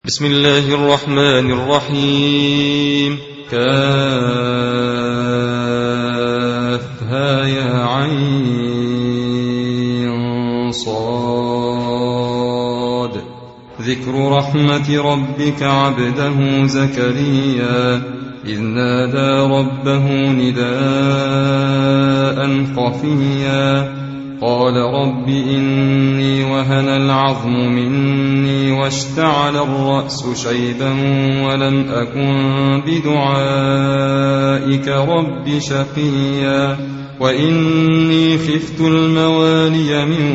بسم الله الرحمن الرحيم. كافها يا عين صاد. ذكر رحمة ربك عبده زكريا إذ نادى ربه نداء خفيا قال رب إني وهن العظم مني واشتعل الرأس شيبا ولم أكن بدعائك رب شقيا وإني خفت الموالي من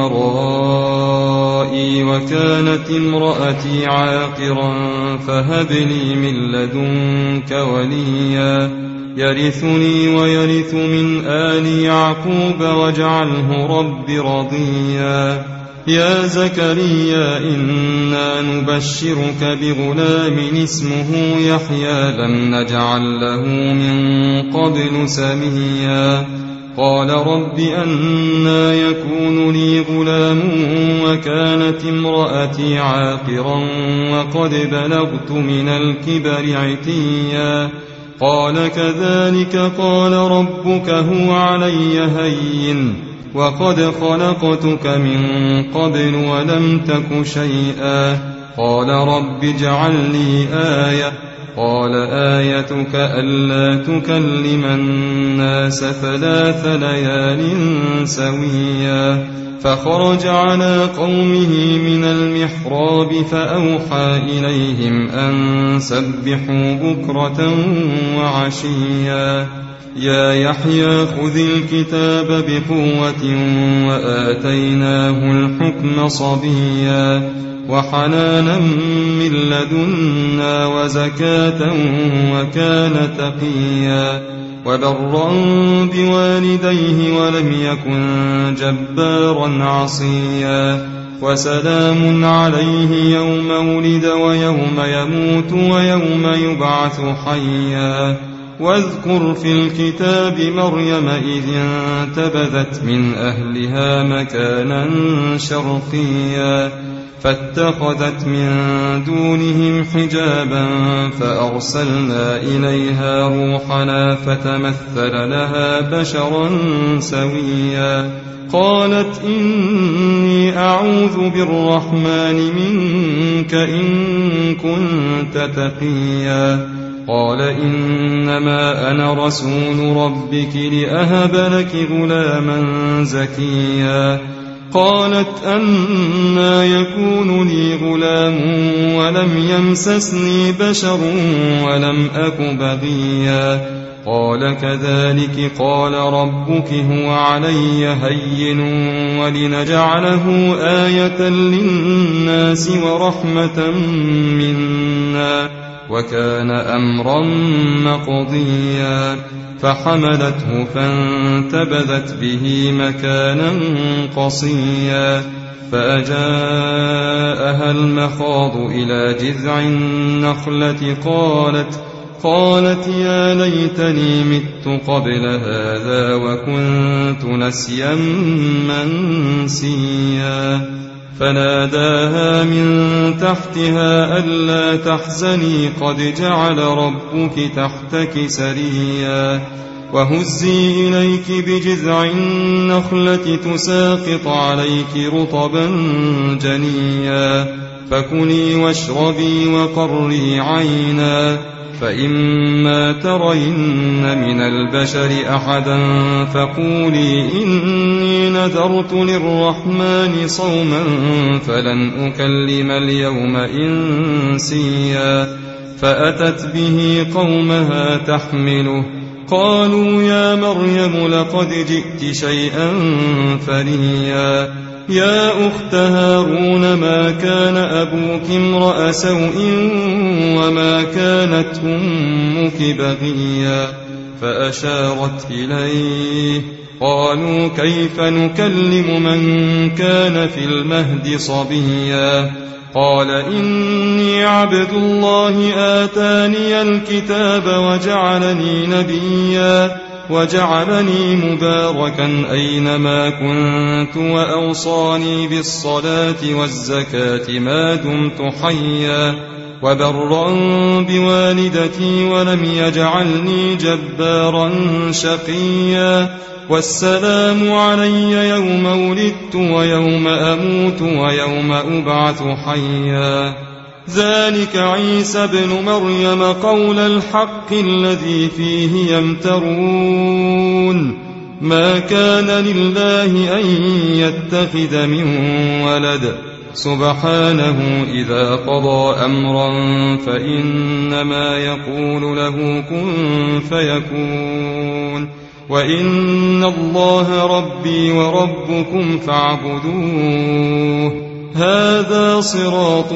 ورائي وكانت امرأتي عاقرا فهب لي من لدنك وليا يرثني ويرث من آل يعقوب واجعله رب رضيا. يا زكريا إنا نبشرك بغلام اسمه يحيى لم نجعل له من قبل سميا قال رب أنى يكون لي غلام وكانت امرأتي عاقرا وقد بلغت من الكبر عتيا قال كذلك قال ربك هو علي هين وقد خلقتك من قبل ولم تك شيئا قال رب اجعل لي آية قال آيتك ألا تكلم الناس 3 ليال سويا فخرج على قومه من المحراب فأوحى إليهم أن سبحوا بكرة وعشيا يا يحيى خذ الكتاب بقوة وآتيناه الحكم صبيا وحنانا من لدنا وزكاة وكان تقيا وبرا بوالديه ولم يكن جبارا عصيا وسلام عليه يوم ولد ويوم يموت ويوم يبعث حيا واذكر في الكتاب مريم إذ انتبذت من أهلها مكانا شرقيا فاتخذت من دونهم حجابا فأرسلنا إليها روحنا فتمثل لها بشرا سويا قالت إني أعوذ بالرحمن منك إن كنت تقيا قال إنما أنا رسول ربك لأهب لك غلاما زكيا قالت أنى يكون لي غلام ولم يمسسني بشر ولم أك بغيا قال كذلك قال ربك هو علي هين ولنجعله آية للناس ورحمة منا وكان أمرا مقضيا فحملته فانتبذت به مكانا قصيا فأجاءها المخاض إلى جذع النخلة قالت يا ليتني مت قبل هذا وكنت نسيا منسيا فناداها من تحتها ألا تحزني قد جعل ربك تحتك سريا وهزي إليك بجذع النخلة تساقط عليك رطبا جنيا فكلي واشربي وقري عينا فإما ترين من البشر أحدا فقولي إني نذرت للرحمن صوما فلن أكلم اليوم إنسيا فأتت به قومها تحمله قالوا يا مريم لقد جئت شيئا فريا يا أخت هارون ما كان أبوك امرأ سوء وما كانت أمك بغيا فأشارت إليه قالوا كيف نكلم من كان في المهد صبيا قال إني عبد الله آتاني الكتاب وجعلني نبيا وجعلني مباركا أينما كنت وأوصاني بالصلاة والزكاة ما دمت حيا وبرا بوالدتي ولم يجعلني جبارا شقيا والسلام علي يوم ولدت ويوم أموت ويوم أبعث حيا ذلك عيسى ابن مريم قول الحق الذي فيه يمترون ما كان لله أن يتخذ من ولد سبحانه إذا قضى أمرا فإنما يقول له كن فيكون وإن الله ربي وربكم فاعبدوه هذا صراط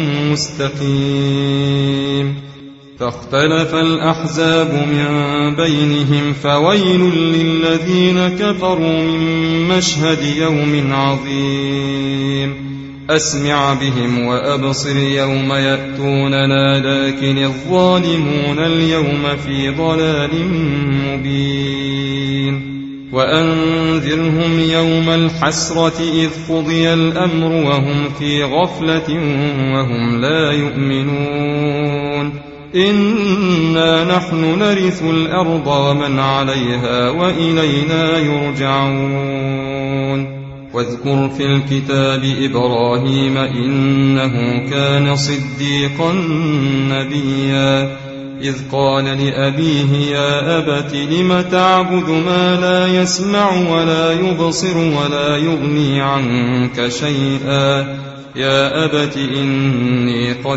مستقيم فاختلف الأحزاب من بينهم فويل للذين كفروا من مشهد يوم عظيم أسمع بهم وأبصر يوم يأتوننا لكن الظالمون اليوم في ضلال مبين وأنذرهم يوم الحسرة إذ قضي الأمر وهم في غفلة وهم لا يؤمنون إنا نحن نرث الأرض ومن عليها وإلينا يرجعون واذكر في الكتاب إبراهيم إنه كان صديقا نبيا إذ قال لأبيه يا أبت لم تعبد ما لا يسمع ولا يبصر ولا يغني عنك شيئا يا أبت إني قد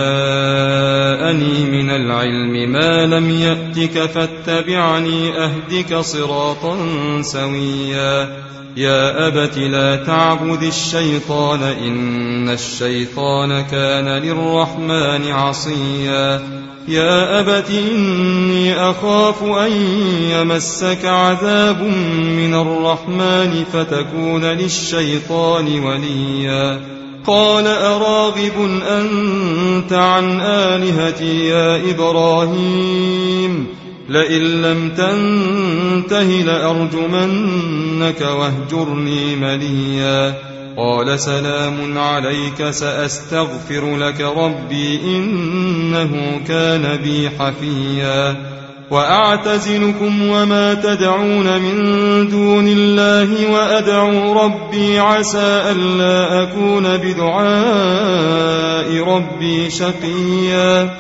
جاءني من العلم ما لم يأتك فاتبعني أهدك صراطا سويا يا أبت لا تعبد الشيطان إن الشيطان كان للرحمن عصيا يا أبت إني أخاف أن يمسك عذاب من الرحمن فتكون للشيطان وليا قال أراغب أنت عن آلهتي يا إبراهيم لئن لم تنته لأرجمنك واهجرني مليا قال سلام عليك سأستغفر لك ربي إنه كان بي حفيا وأعتزلكم وما تدعون من دون الله وأدعو ربي عسى ألا أكون بدعاء ربي شقيا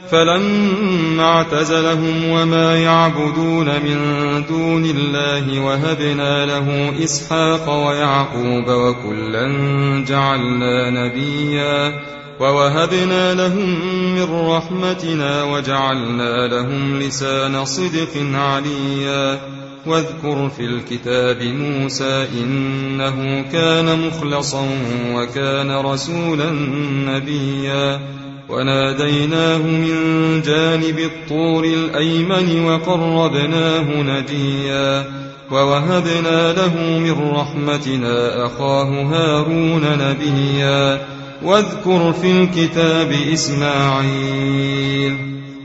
فلما اعتزلهم وما يعبدون من دون الله وهبنا له إسحاق ويعقوب وكلا جعلنا نبيا ووهبنا لهم من رحمتنا وجعلنا لهم لسان صدق عليا واذكر في الكتاب موسى إنه كان مخلصا وكان رسولا نبيا وناديناه من جانب الطور الأيمن وقربناه نجيا ووهبنا له من رحمتنا أخاه هارون نبيا واذكر في الكتاب إسماعيل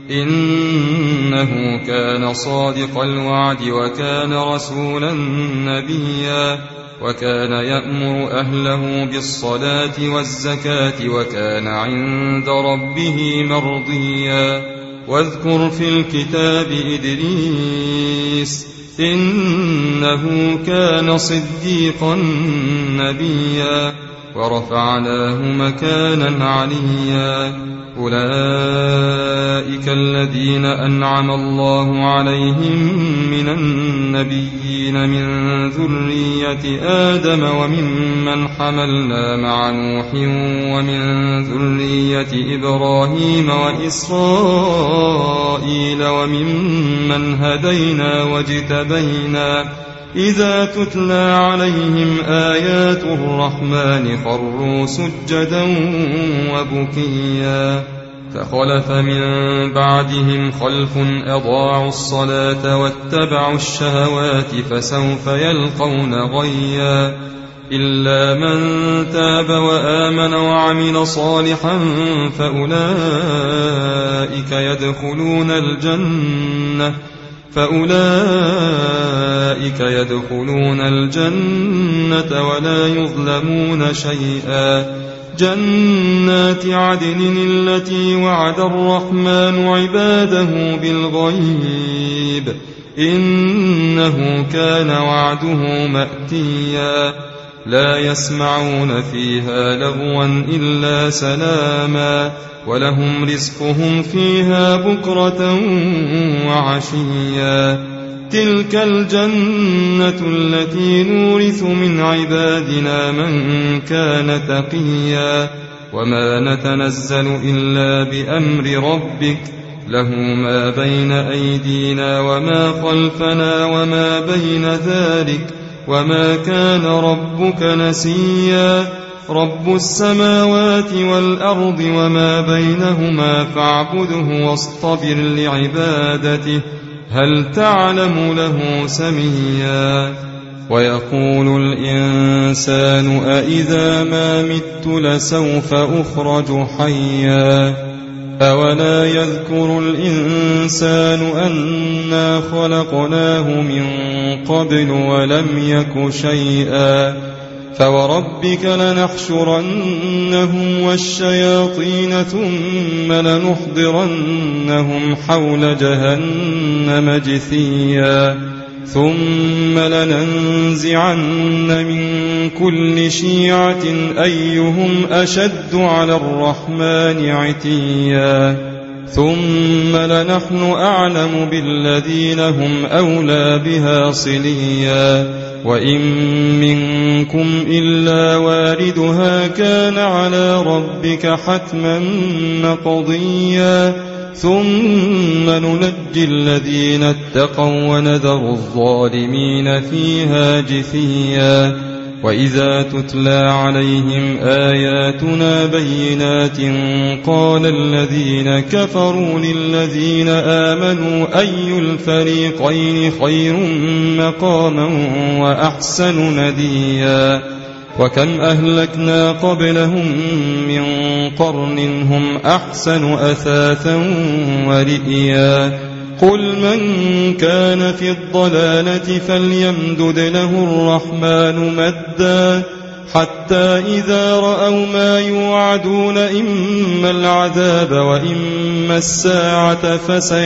إنه كان صادق الوعد وكان رسولا نبيا وكان يأمر أهله بالصلاة والزكاة وكان عند ربه مرضيا واذكر في الكتاب إدريس إنه كان صديقا نبيا ورفعناه مكانا عليا أولئك الذين أنعم الله عليهم من النبيين من ذرية آدم وممن حملنا مع نوح ومن ذرية إبراهيم وإسرائيل وممن هدينا واجتبينا إذا تتلى عليهم آيات الرحمن خروا سجدا وبكيا فخلف من بعدهم خلف أضاعوا الصلاة واتبعوا الشهوات فسوف يلقون غيا إلا من تاب وآمن وعمل صالحا فأولئك يدخلون الجنة فأولئك يدخلون الجنة ولا يظلمون شيئا. جنات عدن التي وعد الرحمن عباده بالغيب إنه كان وعده مأتيا. لا يسمعون فيها لغوا إلا سلاما ولهم رزقهم فيها بكرة وعشيا. تلك الجنة التي نورث من عبادنا من كان تقيا. وما نتنزل إلا بأمر ربك له ما بين أيدينا وما خلفنا وما بين ذلك وما كان ربك نسيا. رب السماوات والأرض وما بينهما فاعبده واصطبر لعبادته هل تعلم له سميا. ويقول الإنسان أإذا ما مت لسوف أخرج حيا. أولا يذكر الإنسان أنا خلقناه من قبل ولم يك شيئا. فوربك لنحشرنهم والشياطين ثم لنحضرنهم حول جهنم جثيا. ثم لننزعن من كل شيعة أيهم أشد على الرحمن عتيا. ثم لنحن أعلم بالذين هم أولى بها صليا. وإن منكم إلا واردها كان على ربك حتما مقضيا. ثم ننجي الذين اتقوا ونذر الظالمين فيها جثيا. وإذا تتلى عليهم آياتنا بينات قال الذين كفروا للذين آمنوا أي الفريقين خير مقاما وأحسن نديا. وكم أهلكنا قبلهم من قرن هم أحسن أثاثا ورئيا. قل من كان في الضلالة فليمدد له الرحمن مدا حتى إذا رأوا ما يوعدون إما العذاب وإما الساعة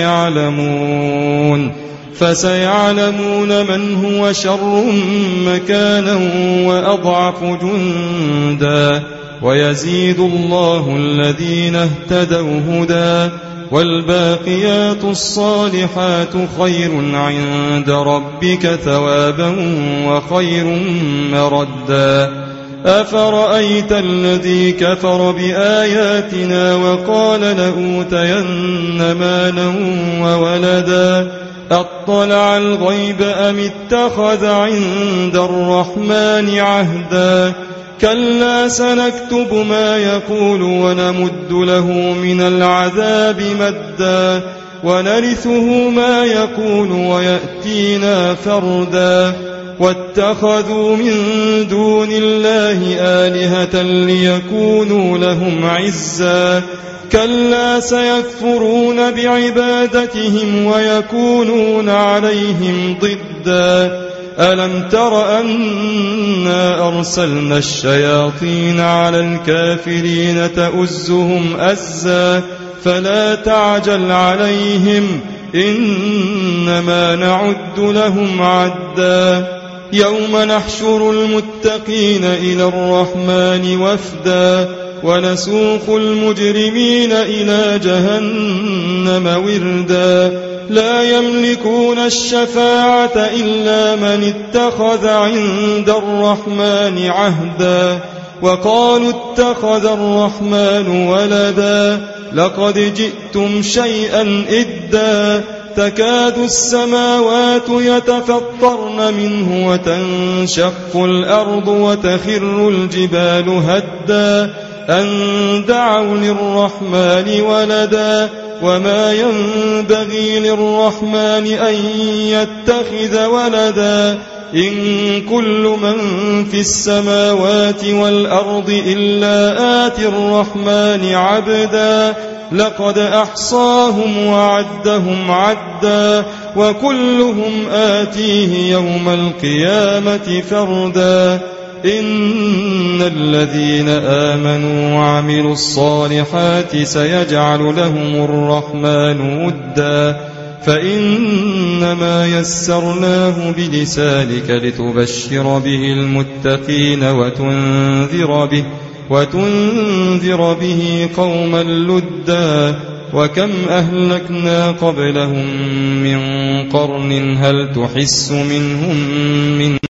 فسيعلمون من هو شر مكانا وأضعف جندا. ويزيد الله الذين اهتدوا هدى والباقيات الصالحات خير عند ربك ثوابا وخير مردا. أفرأيت الذي كفر بآياتنا وقال لأوتين مالا وولدا أطلع الغيب أم اتخذ عند الرحمن عهدا. كلا سنكتب ما يقول ونمد له من العذاب مدا ونرثه ما يقول ويأتينا فردا. واتخذوا من دون الله آلهة ليكونوا لهم عزا. كلا سيكفرون بعبادتهم ويكونون عليهم ضدا. ألم تر أنا أرسلنا الشياطين على الكافرين تؤزهم أزا فلا تعجل عليهم إنما نعد لهم عدا. يوم نحشر المتقين إلى الرحمن وفدا ونسوق المجرمين إلى جهنم وردا. لا يملكون الشفاعة إلا من اتخذ عند الرحمن عهدا. وقالوا اتخذ الرحمن ولدا لقد جئتم شيئا إدا. تكاد السماوات يتفطرن منه وتنشق الأرض وتخر الجبال هدا أن دعوا للرحمن ولدا وما ينبغي للرحمن أن يتخذ ولدا إن كل من في السماوات والأرض إلا آتي الرحمن عبدا لقد أحصاهم وعدهم عدا وكلهم آتيه يوم القيامة فردا إن الذين آمنوا وعملوا الصالحات سيجعل لهم الرحمن ودا فإنما يسرناه بلسانك لتبشر به المتقين وتنذر به قوما لدا وكم أهلكنا قبلهم من قرن هل تحس منهم من